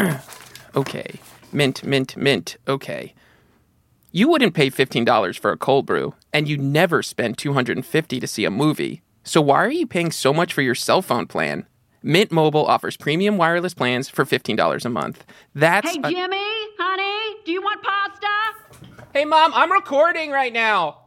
Okay. Mint, mint, mint. Okay. You wouldn't pay $15 for a cold brew, and you never spend $250 to see a movie. So why are you paying so much for your cell phone plan? Mint Mobile offers premium wireless plans for $15 a month. That's Hey, Jimmy, honey, do you want pasta? Hey, Mom, I'm recording right now.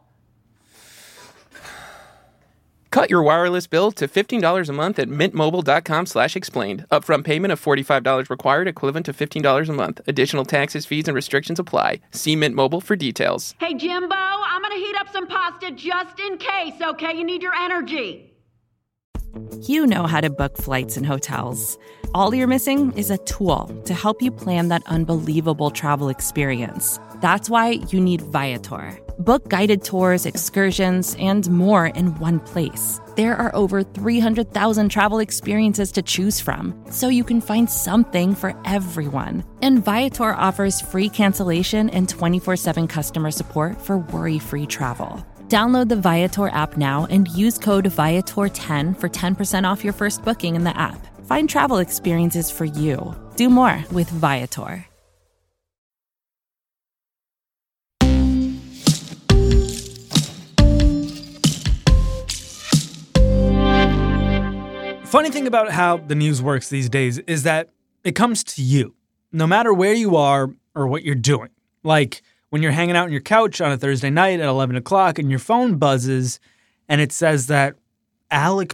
Cut your wireless bill to $15 a month at mintmobile.com/explained. Upfront payment of $45 required, equivalent to $15 a month. Additional taxes, fees, and restrictions apply. See Mint Mobile for details. Hey, Jimbo, I'm gonna heat up some pasta just in case, okay? You need your energy. You know how to book flights and hotels. All you're missing is a tool to help you plan that unbelievable travel experience. That's why you need Viator. Book guided tours, excursions, and more in one place. There are over 300,000 travel experiences to choose from, so you can find something for everyone. And Viator offers free cancellation and 24/7 customer support for worry-free travel. Download the Viator app now and use code Viator10 for 10% off your first booking in the app. Find travel experiences for you. Do more with Viator. Funny thing about how the news works these days is that it comes to you, no matter where you are or what you're doing. Like when you're hanging out on your couch on a Thursday night at 11 o'clock and your phone buzzes and it says that Alec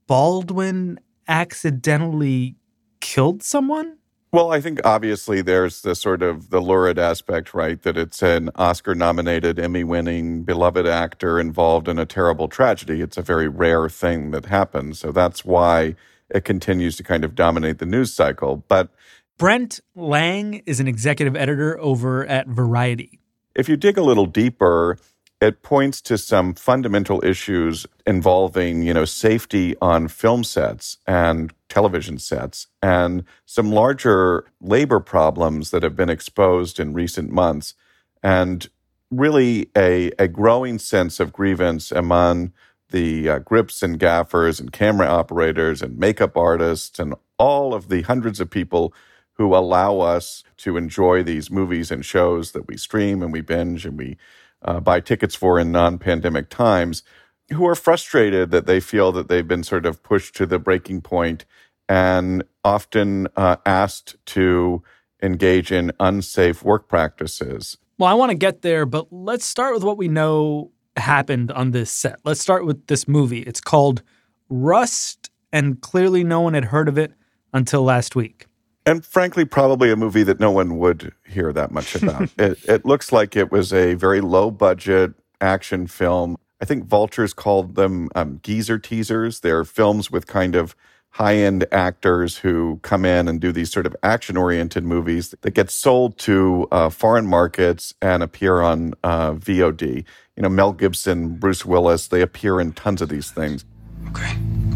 Baldwin accidentally killed someone? Well, I think obviously there's the sort of the lurid aspect, right? That it's an Oscar-nominated, Emmy-winning, beloved actor involved in a terrible tragedy. It's a very rare thing that happens. So that's why it continues to kind of dominate the news cycle. But Brent Lang is an executive editor over at Variety. If you dig a little deeper, it points to some fundamental issues involving, safety on film sets and television sets, and some larger labor problems that have been exposed in recent months, and really a growing sense of grievance among the grips and gaffers and camera operators and makeup artists and all of the hundreds of people who allow us to enjoy these movies and shows that we stream and we binge and we buy tickets for in non-pandemic times, who are frustrated that they feel that they've been sort of pushed to the breaking point and often asked to engage in unsafe work practices. Well, I want to get there, but let's start with what we know happened on this set. Let's start with this movie. It's called Rust, and clearly no one had heard of it until last week. And frankly, probably a movie that no one would hear that much about. It looks like it was a very low-budget action film. I think Vultures called them geezer teasers. They're films with kind of high-end actors who come in and do these sort of action-oriented movies that get sold to foreign markets and appear on VOD. Mel Gibson, Bruce Willis, they appear in tons of these things. Okay,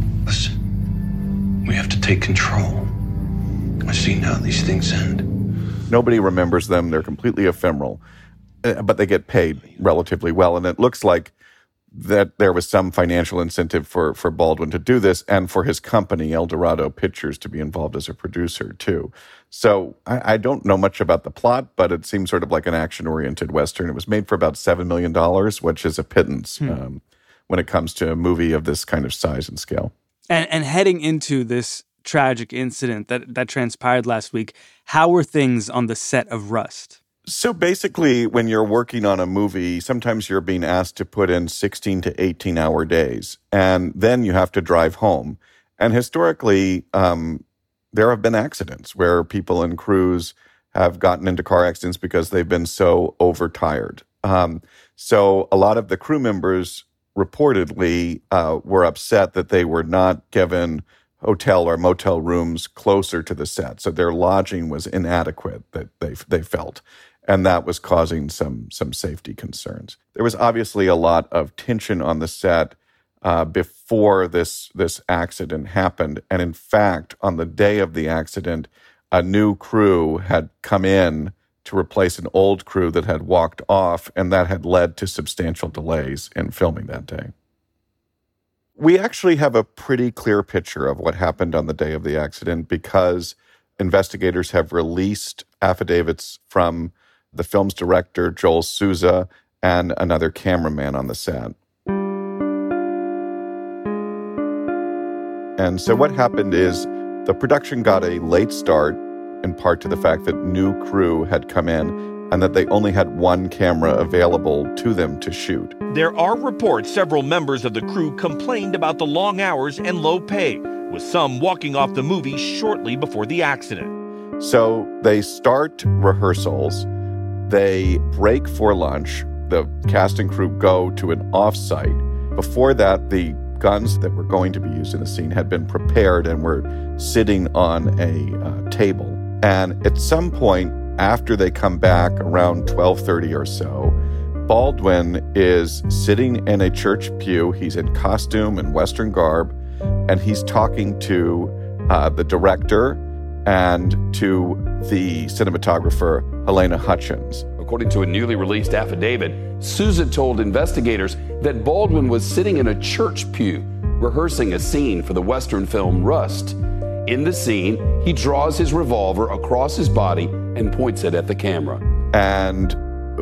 listen. We have to take control. I see now these things end. Nobody remembers them. They're completely ephemeral, but they get paid relatively well. And it looks like that there was some financial incentive for Baldwin to do this and for his company, El Dorado Pictures, to be involved as a producer, too. So I don't know much about the plot, but it seems sort of like an action-oriented Western. It was made for about $7 million, which is a pittance when it comes to a movie of this kind of size and scale. And heading into this tragic incident that transpired last week, how were things on the set of Rust? So basically, when you're working on a movie, sometimes you're being asked to put in 16 to 18-hour days, and then you have to drive home. And historically, there have been accidents where people and crews have gotten into car accidents because they've been so overtired. So a lot of the crew members reportedly were upset that they were not given hotel or motel rooms closer to the set. So their lodging was inadequate, that they felt. And that was causing some safety concerns. There was obviously a lot of tension on the set before this accident happened. And in fact, on the day of the accident, a new crew had come in to replace an old crew that had walked off, and that had led to substantial delays in filming that day. We actually have a pretty clear picture of what happened on the day of the accident because investigators have released affidavits from the film's director, Joel Souza, and another cameraman on the set. And so what happened is the production got a late start, in part to the fact that new crew had come in and that they only had one camera available to them to shoot. There are reports several members of the crew complained about the long hours and low pay, with some walking off the movie shortly before the accident. So they start rehearsals, they break for lunch, the cast and crew go to an off-site. Before that, the guns that were going to be used in the scene had been prepared and were sitting on a table. And at some point, after they come back around 12:30 or so, Baldwin is sitting in a church pew. He's in costume and Western garb, and he's talking to the director and to the cinematographer, Halyna Hutchins. According to a newly released affidavit, Souza told investigators that Baldwin was sitting in a church pew rehearsing a scene for the Western film Rust. In the scene, he draws his revolver across his body and points it at the camera. And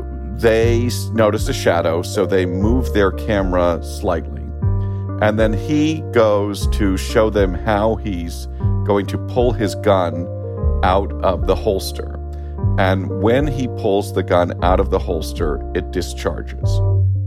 they notice a shadow, so they move their camera slightly. And then he goes to show them how he's going to pull his gun out of the holster. And when he pulls the gun out of the holster, it discharges.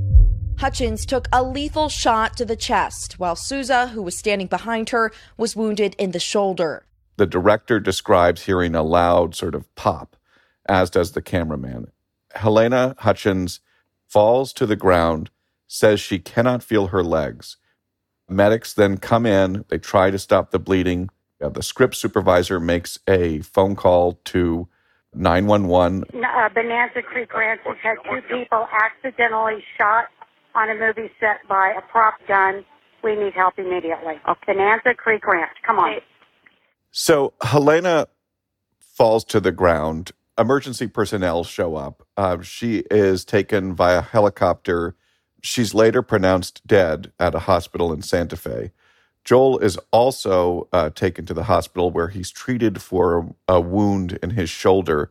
Hutchins took a lethal shot to the chest, while Souza, who was standing behind her, was wounded in the shoulder. The director describes hearing a loud sort of pop, as does the cameraman. Halyna Hutchins falls to the ground, says she cannot feel her legs. Medics then come in. They try to stop the bleeding. The script supervisor makes a phone call to 911. Bonanza Creek Ranch has had 2 people accidentally shot on a movie set by a prop gun. We need help immediately. Bonanza Creek Ranch, come on. So Halyna falls to the ground. Emergency personnel show up. She is taken via helicopter. She's later pronounced dead at a hospital in Santa Fe. Joel is also taken to the hospital where he's treated for a wound in his shoulder.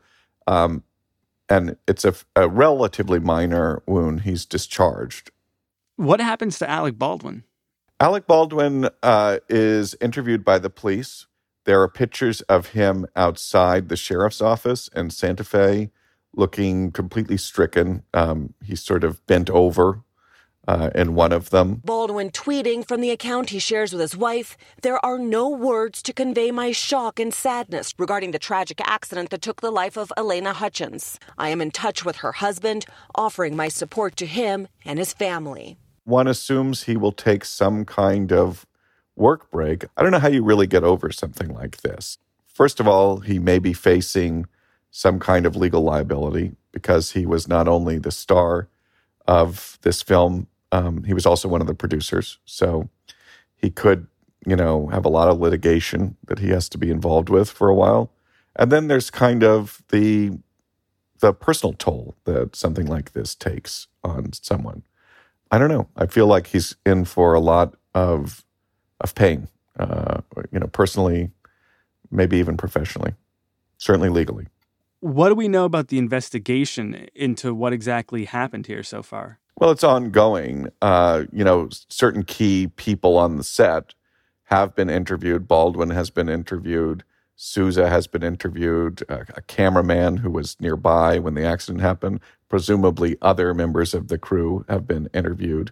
And it's a relatively minor wound. He's discharged. What happens to Alec Baldwin? Alec Baldwin is interviewed by the police. There are pictures of him outside the sheriff's office in Santa Fe looking completely stricken. He's sort of bent over in one of them. Baldwin tweeting from the account he shares with his wife, "There are no words to convey my shock and sadness regarding the tragic accident that took the life of Halyna Hutchins. I am in touch with her husband, offering my support to him and his family." One assumes he will take some kind of work break. I don't know how you really get over something like this. First of all, he may be facing some kind of legal liability because he was not only the star of this film, he was also one of the producers. So he could, have a lot of litigation that he has to be involved with for a while. And then there's kind of the personal toll that something like this takes on someone. I don't know. I feel like he's in for a lot of pain, personally, maybe even professionally, certainly legally. What do we know about the investigation into what exactly happened here so far? Well, it's ongoing. Certain key people on the set have been interviewed. Baldwin has been interviewed. Souza has been interviewed. A cameraman who was nearby when the accident happened. Presumably other members of the crew have been interviewed.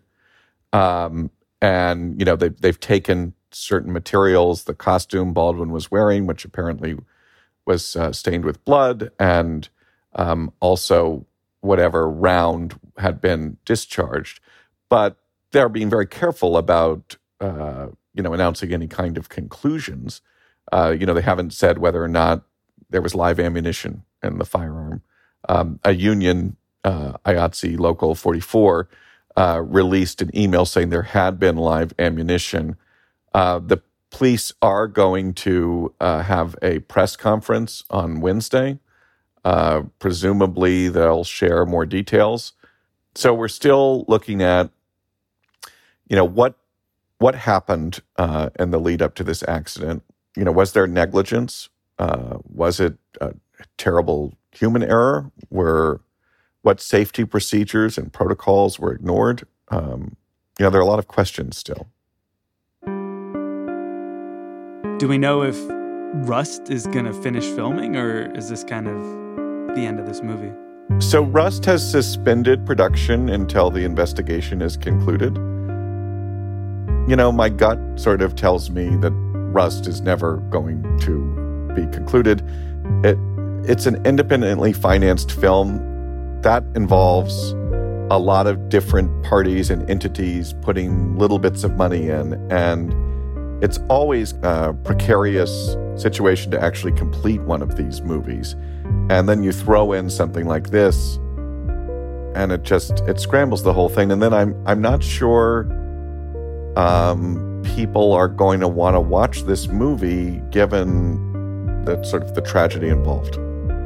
They've taken certain materials, the costume Baldwin was wearing, which apparently was stained with blood, and also whatever round had been discharged. But they're being very careful about, announcing any kind of conclusions. They haven't said whether or not there was live ammunition in the firearm. A union, IATSE Local 44, released an email saying there had been live ammunition. The police are going to have a press conference on Wednesday. Presumably, they'll share more details. So we're still looking at, what happened in the lead up to this accident. Was there negligence? Was it a terrible human error? What safety procedures and protocols were ignored? There are a lot of questions still. Do we know if Rust is going to finish filming, or is this kind of the end of this movie? So Rust has suspended production until the investigation is concluded. My gut sort of tells me that Rust is never going to be concluded. It's an independently financed film that involves a lot of different parties and entities putting little bits of money in, and it's always a precarious situation to actually complete one of these movies. And then you throw in something like this, and it scrambles the whole thing. And then I'm not sure people are going to want to watch this movie given the sort of the tragedy involved.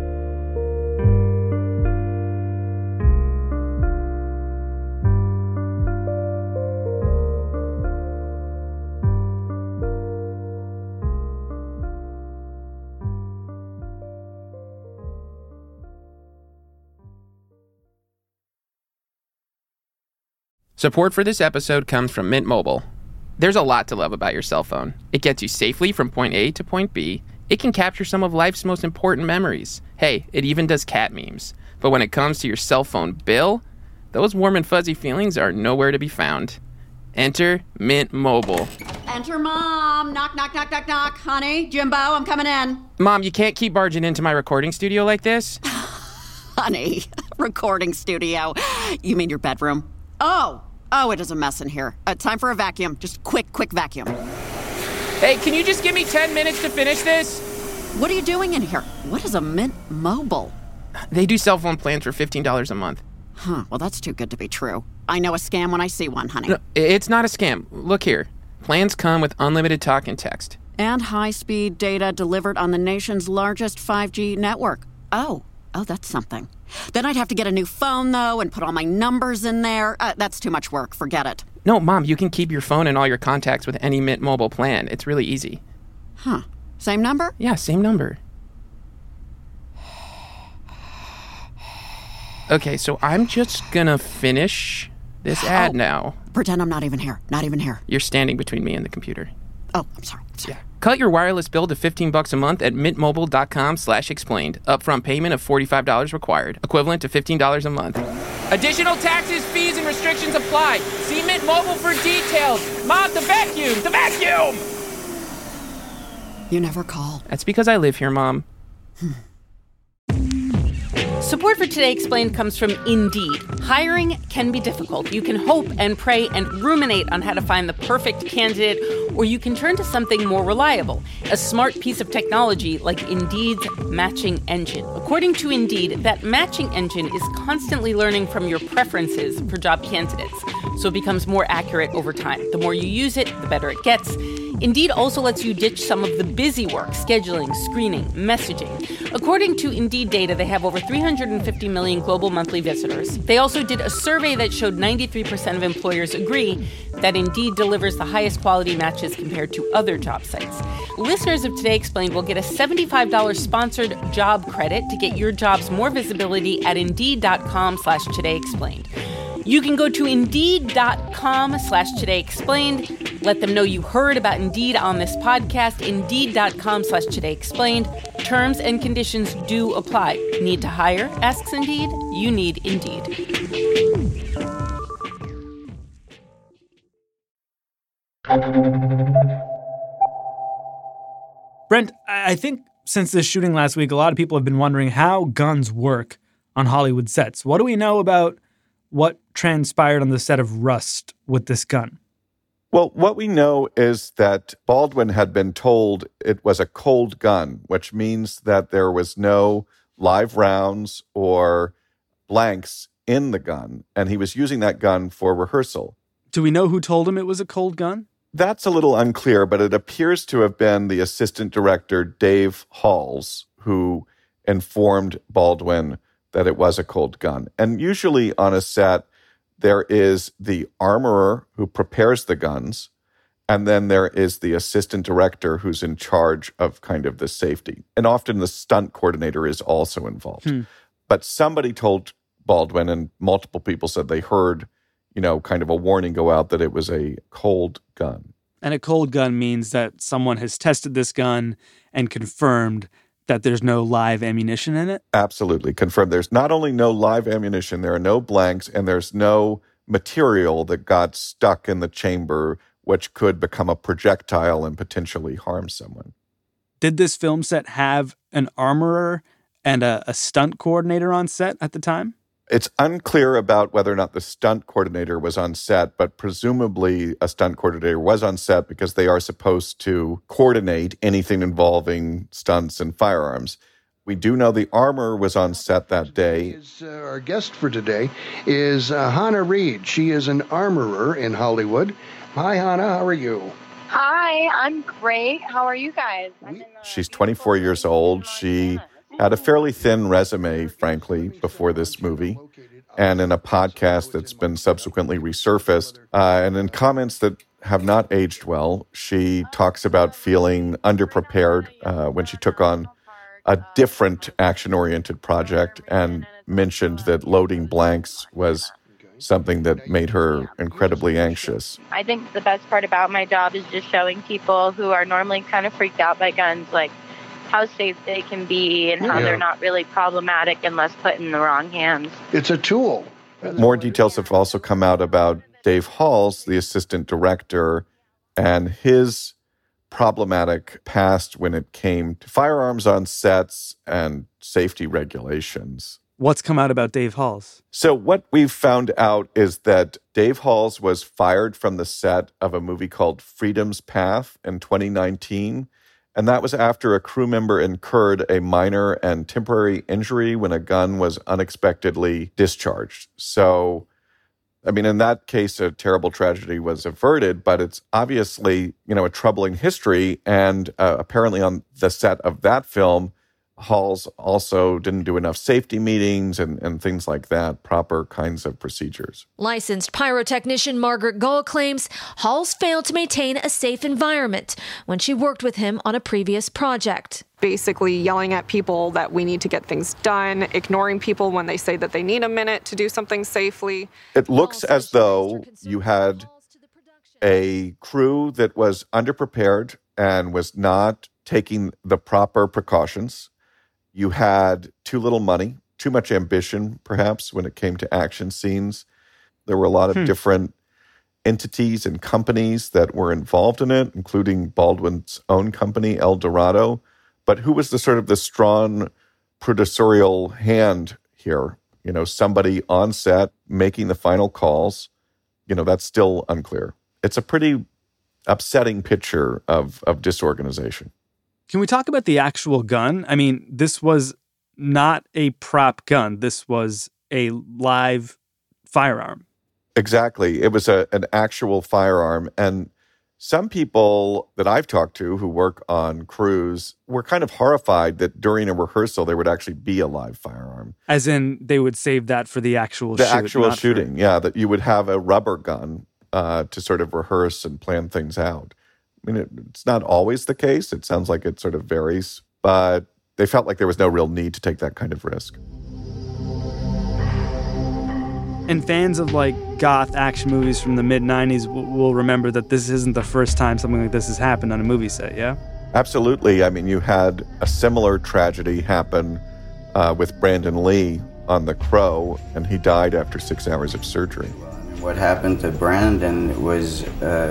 Support for this episode comes from Mint Mobile. There's a lot to love about your cell phone. It gets you safely from point A to point B. It can capture some of life's most important memories. Hey, it even does cat memes. But when it comes to your cell phone bill, those warm and fuzzy feelings are nowhere to be found. Enter Mint Mobile. Enter Mom. Knock, knock, knock, knock, knock. Honey, Jimbo, I'm coming in. Mom, you can't keep barging into my recording studio like this. Honey, recording studio. You mean your bedroom? Oh, it is a mess in here. Time for a vacuum. Just quick vacuum. Hey, can you just give me 10 minutes to finish this? What are you doing in here? What is a Mint Mobile? They do cell phone plans for $15 a month. Huh, well, that's too good to be true. I know a scam when I see one, honey. No, it's not a scam. Look here. Plans come with unlimited talk and text. And high-speed data delivered on the nation's largest 5G network. Oh, that's something. Then I'd have to get a new phone, though, and put all my numbers in there. That's too much work. Forget it. No, Mom, you can keep your phone and all your contacts with any Mint Mobile plan. It's really easy. Huh. Same number? Yeah, same number. Okay, so I'm just gonna finish this ad now. Pretend I'm not even here. Not even here. You're standing between me and the computer. Oh, I'm sorry. Yeah. Cut your wireless bill to $15 a month at mintmobile.com/explained. Upfront payment of $45 required, equivalent to $15 a month. Additional taxes, fees, and restrictions apply. See Mint Mobile for details. Mom, the vacuum! The vacuum! You never call. That's because I live here, Mom. Support for Today Explained comes from Indeed. Hiring can be difficult. You can hope and pray and ruminate on how to find the perfect candidate, or you can turn to something more reliable, a smart piece of technology like Indeed's matching engine. According to Indeed, that matching engine is constantly learning from your preferences for job candidates, so it becomes more accurate over time. The more you use it, the better it gets. Indeed also lets you ditch some of the busy work, scheduling, screening, messaging. According to Indeed data, they have over 350 million global monthly visitors. They also did a survey that showed 93% of employers agree that Indeed delivers the highest quality matches compared to other job sites. Listeners of Today Explained will get a $75 sponsored job credit to get your jobs more visibility at Indeed.com/todayexplained. You can go to Indeed.com/todayexplained. Let them know you heard about Indeed on this podcast. Indeed.com/todayexplained. Terms and conditions do apply. Need to hire? Asks Indeed. You need Indeed. Brent, I think since this shooting last week, a lot of people have been wondering how guns work on Hollywood sets. What do we know about what transpired on the set of Rust with this gun? Well, what we know is that Baldwin had been told it was a cold gun, which means that there was no live rounds or blanks in the gun, and he was using that gun for rehearsal. Do we know who told him it was a cold gun? That's a little unclear, but it appears to have been the assistant director, Dave Halls, who informed Baldwin that it was a cold gun. And usually on a set, there is the armorer who prepares the guns, And then there is the assistant director who's in charge of kind of the safety. And often the stunt coordinator is also involved. But somebody told Baldwin, and multiple people said they heard, kind of a warning go out that it was a cold gun. And a cold gun means that someone has tested this gun and confirmed that there's no live ammunition in it? Absolutely. Confirmed. There's not only no live ammunition, there are no blanks, and there's no material that got stuck in the chamber which could become a projectile and potentially harm someone. Did this film set have an armorer and a stunt coordinator on set at the time? It's unclear about whether or not the stunt coordinator was on set, but presumably a stunt coordinator was on set because they are supposed to coordinate anything involving stunts and firearms. We do know the armorer was on set that day. Our guest for today is Hannah Reid. She is an armorer in Hollywood. Hi, Hannah. How are you? Hi, I'm great. How are you guys? She's 24 years old. She had a fairly thin resume, frankly, before this movie. And in a podcast that's been subsequently resurfaced, and in comments that have not aged well, she talks about feeling underprepared when she took on a different action-oriented project and mentioned that loading blanks was something that made her incredibly anxious. I think the best part about my job is just showing people who are normally kind of freaked out by guns, like how safe they can be and how they're not really problematic unless put in the wrong hands. It's a tool. More details have also come out about Dave Halls, the assistant director, and his problematic past when it came to firearms on sets and safety regulations. What's come out about Dave Halls? So what we've found out is that Dave Halls was fired from the set of a movie called Freedom's Path in 2019. And that was after a crew member incurred a minor and temporary injury when a gun was unexpectedly discharged. So, in that case, a terrible tragedy was averted, but it's obviously, a troubling history. And apparently on the set of that film, Halls also didn't do enough safety meetings and things like that, proper kinds of procedures. Licensed pyrotechnician Margaret Goa claims Halls failed to maintain a safe environment when she worked with him on a previous project. Basically yelling at people that we need to get things done, ignoring people when they say that they need a minute to do something safely. It looks as though you had a crew that was underprepared and was not taking the proper precautions. You had too little money, too much ambition, perhaps, when it came to action scenes. There were a lot of different entities and companies that were involved in it, including Baldwin's own company, El Dorado. But who was the strong producerial hand here? Somebody on set making the final calls. That's still unclear. It's a pretty upsetting picture of disorganization. Can we talk about the actual gun? This was not a prop gun. This was a live firearm. Exactly. It was an actual firearm. And some people that I've talked to who work on crews were kind of horrified that during a rehearsal there would actually be a live firearm. As in they would save that for the actual shooting. The actual shooting, that you would have a rubber gun to sort of rehearse and plan things out. It's not always the case. It sounds like it sort of varies, but they felt like there was no real need to take that kind of risk. And fans of goth action movies from the mid-90s will remember that this isn't the first time something like this has happened on a movie set, yeah? Absolutely. You had a similar tragedy happen with Brandon Lee on The Crow, and he died after 6 hours of surgery. What happened to Brandon was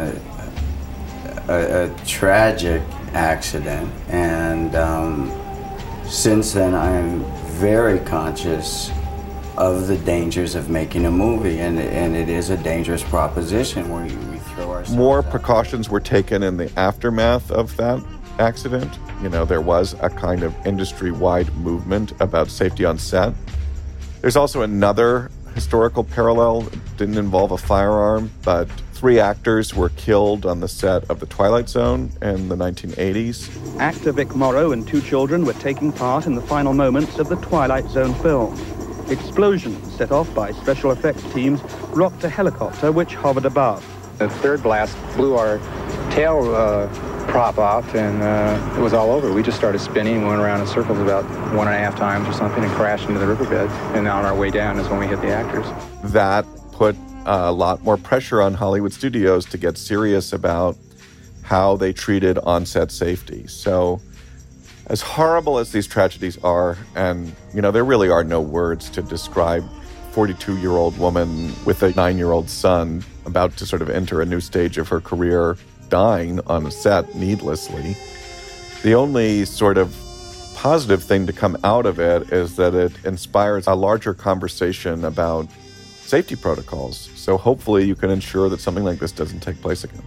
a tragic accident, and since then I'm very conscious of the dangers of making a movie, and it is a dangerous proposition where we throw ourselves More out. precautions were taken in the aftermath of that accident. There was a kind of industry-wide movement about safety on set. There's also another historical parallel. It didn't involve a firearm, but 3 actors were killed on the set of The Twilight Zone in the 1980s. Actor Vic Morrow and 2 children were taking part in the final moments of the Twilight Zone film. Explosions set off by special effects teams rocked a helicopter which hovered above. The third blast blew our tail prop off, and it was all over. We just started spinning and went around in circles about 1.5 times or something and crashed into the riverbed. And on our way down is when we hit the actors. That put a lot more pressure on Hollywood studios to get serious about how they treated on-set safety. So as horrible as these tragedies are, and, there really are no words to describe 42-year-old woman with a 9-year-old son about to sort of enter a new stage of her career, dying on a set needlessly. The only sort of positive thing to come out of it is that it inspires a larger conversation about safety protocols. So hopefully you can ensure that something like this doesn't take place again.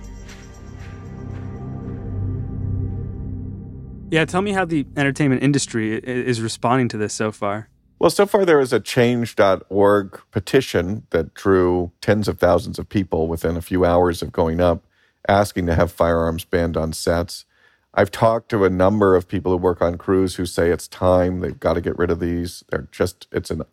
Yeah, tell me how the entertainment industry is responding to this so far. Well, so far there is a change.org petition that drew tens of thousands of people within a few hours of going up, asking to have firearms banned on sets. I've talked to a number of people who work on crews who say it's time, they've got to get rid of these. It's an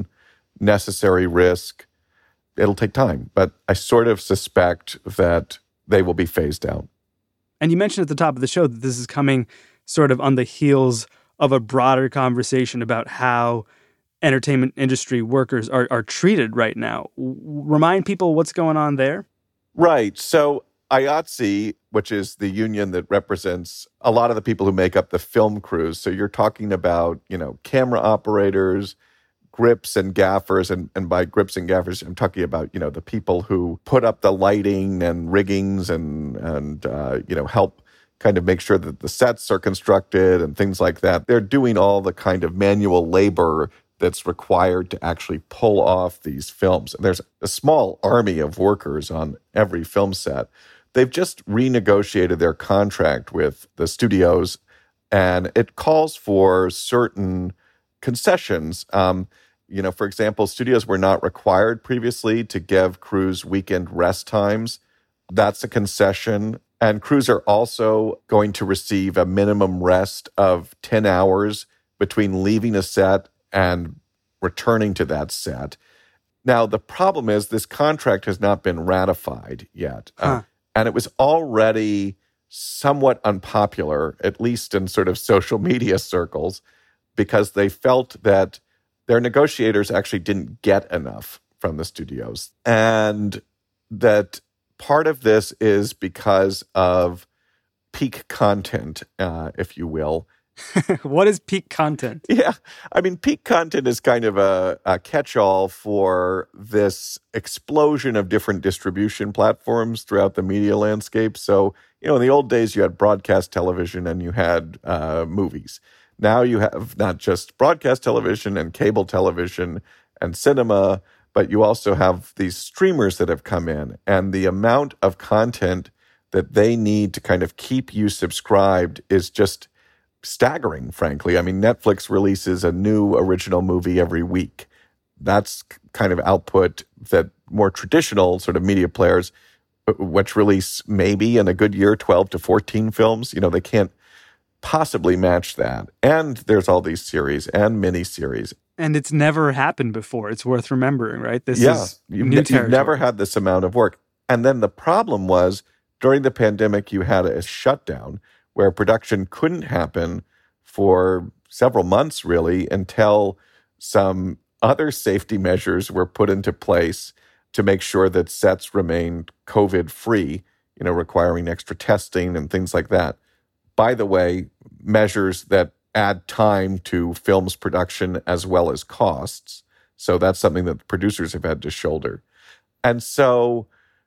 unnecessary risk. It'll take time, but I sort of suspect that they will be phased out. And you mentioned at the top of the show that this is coming sort of on the heels of a broader conversation about how entertainment industry workers are treated right now. Remind people what's going on there. Right. So IATSE, which is the union that represents a lot of the people who make up the film crews. So you're talking about, camera operators, grips and gaffers. And by grips and gaffers, I'm talking about, the people who put up the lighting and riggings and help kind of make sure that the sets are constructed and things like that. They're doing all the kind of manual labor that's required to actually pull off these films. And there's a small army of workers on every film set. They've just renegotiated their contract with the studios, and it calls for certain concessions. For example, studios were not required previously to give crews weekend rest times. That's a concession. And crews are also going to receive a minimum rest of 10 hours between leaving a set and returning to that set. Now, the problem is this contract has not been ratified yet. And it was already somewhat unpopular, at least in sort of social media circles, because they felt that their negotiators actually didn't get enough from the studios. And that part of this is because of peak content, if you will. What is peak content? Yeah. I mean, peak content is kind of a catch-all for this explosion of different distribution platforms throughout the media landscape. So, in the old days, you had broadcast television and you had movies. Now you have not just broadcast television and cable television and cinema, but you also have these streamers that have come in. And the amount of content that they need to kind of keep you subscribed is just staggering, frankly. I mean, Netflix releases a new original movie every week. That's kind of output that more traditional sort of media players, which release maybe in a good year 12 to 14 films, they can't possibly match that. And there's all these series and mini-series. And it's never happened before. It's worth remembering, right? This is new territory. You've never had this amount of work. And then the problem was, during the pandemic, you had a shutdown where production couldn't happen for several months, really, until some other safety measures were put into place to make sure that sets remained COVID-free, requiring extra testing and things like that. By the way, measures that add time to film's production as well as costs. So that's something that producers have had to shoulder. And so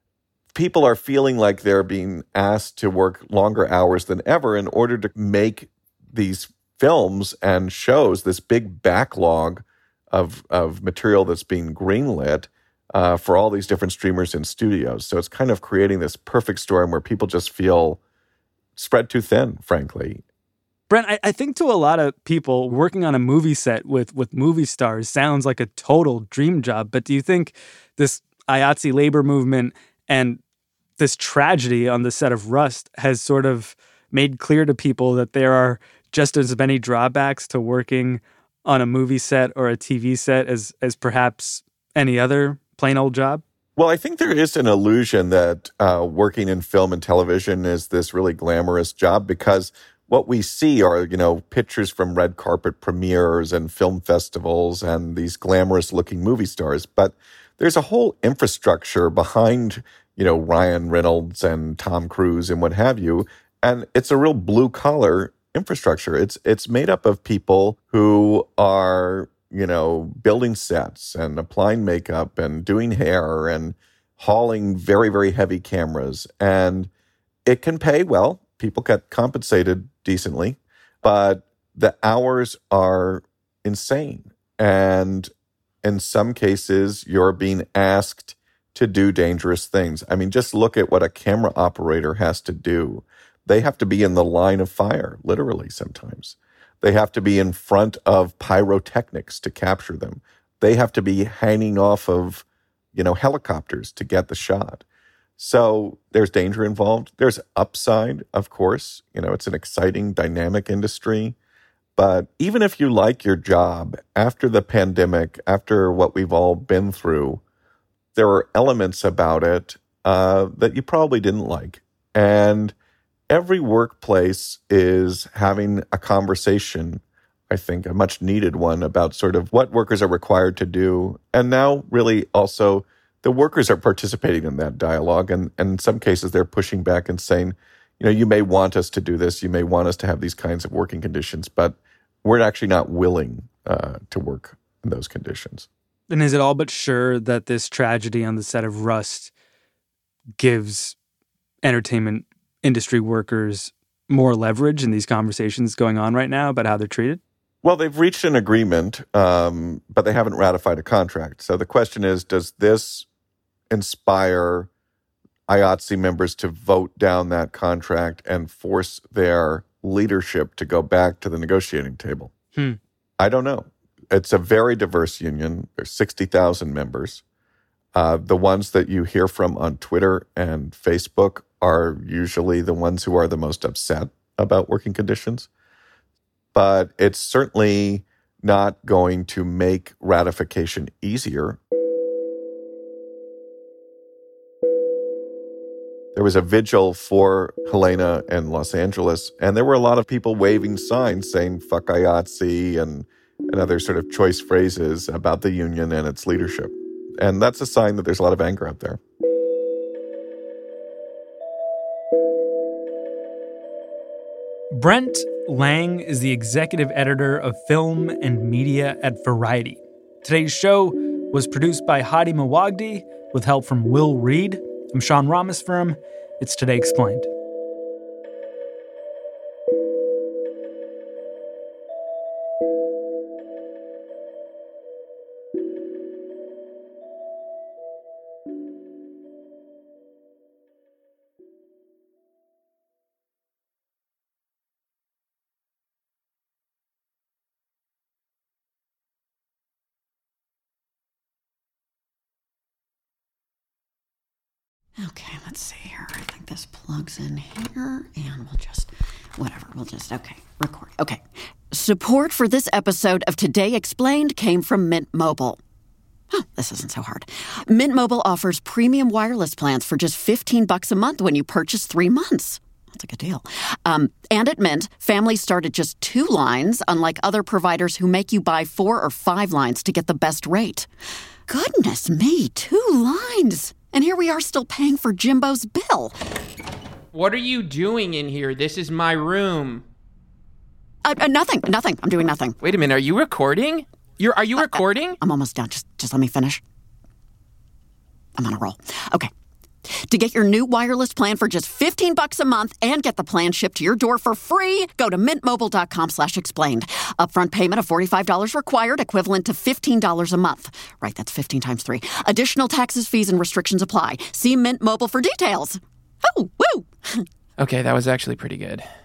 people are feeling like they're being asked to work longer hours than ever in order to make these films and shows, this big backlog of material that's being greenlit for all these different streamers and studios. So it's kind of creating this perfect storm where people just feel spread too thin, frankly. Brent, I think to a lot of people, working on a movie set with movie stars sounds like a total dream job. But do you think this IATSE labor movement and this tragedy on the set of Rust has sort of made clear to people that there are just as many drawbacks to working on a movie set or a TV set as perhaps any other plain old job? Well, I think there is an illusion that working in film and television is this really glamorous job, because what we see are, pictures from red carpet premieres and film festivals and these glamorous looking movie stars. But there's a whole infrastructure behind, Ryan Reynolds and Tom Cruise and what have you. And it's a real blue collar infrastructure. It's made up of people who are, building sets and applying makeup and doing hair and hauling very, very heavy cameras. And it can pay well. People get compensated decently, but the hours are insane. And in some cases, you're being asked to do dangerous things. I mean, just look at what a camera operator has to do. They have to be in the line of fire, literally sometimes. They have to be in front of pyrotechnics to capture them. They have to be hanging off of, helicopters to get the shot. So there's danger involved. There's upside, of course. It's an exciting, dynamic industry. But even if you like your job, after the pandemic, after what we've all been through, there are elements about it that you probably didn't like. And every workplace is having a conversation, I think, a much needed one, about sort of what workers are required to do. And now really also the workers are participating in that dialogue. And in some cases, they're pushing back and saying, you may want us to do this. You may want us to have these kinds of working conditions, but we're actually not willing to work in those conditions. And is it all but sure that this tragedy on the set of Rust gives entertainment industry workers more leverage in these conversations going on right now about how they're treated? Well, they've reached an agreement, but they haven't ratified a contract. So the question is, does this inspire IATSE members to vote down that contract and force their leadership to go back to the negotiating table? I don't know. It's a very diverse union. There's 60,000 members. The ones that you hear from on Twitter and Facebook are usually the ones who are the most upset about working conditions. But it's certainly not going to make ratification easier. There was a vigil for Helena in Los Angeles, and there were a lot of people waving signs saying "fuck IATSE" and other sort of choice phrases about the union and its leadership. And that's a sign that there's a lot of anger out there. Brent Lang is the executive editor of film and media at Variety. Today's show was produced by Hadi Mawagdi with help from Will Reed. I'm Sean Rameswaram. It's Today Explained. Okay, let's see here. I think this plugs in here, and okay, record. Okay. Support for this episode of Today Explained came from Mint Mobile. Oh, this isn't so hard. Mint Mobile offers premium wireless plans for just $15 a month when you purchase 3 months. That's a good deal. And at Mint, families start at just 2 lines, unlike other providers who make you buy 4 or 5 lines to get the best rate. Goodness me, 2 lines. And here we are still paying for Jimbo's bill. What are you doing in here? This is my room. Nothing. I'm doing nothing. Wait a minute, are you recording? Are you recording? I'm almost done. Just let me finish. I'm on a roll. Okay. To get your new wireless plan for just $15 a month and get the plan shipped to your door for free, go to mintmobile.com/explained. Upfront payment of $45 required, equivalent to $15 a month. Right, that's 15 times 3. Additional taxes, fees, and restrictions apply. See Mint Mobile for details. Oh, woo! Okay, that was actually pretty good.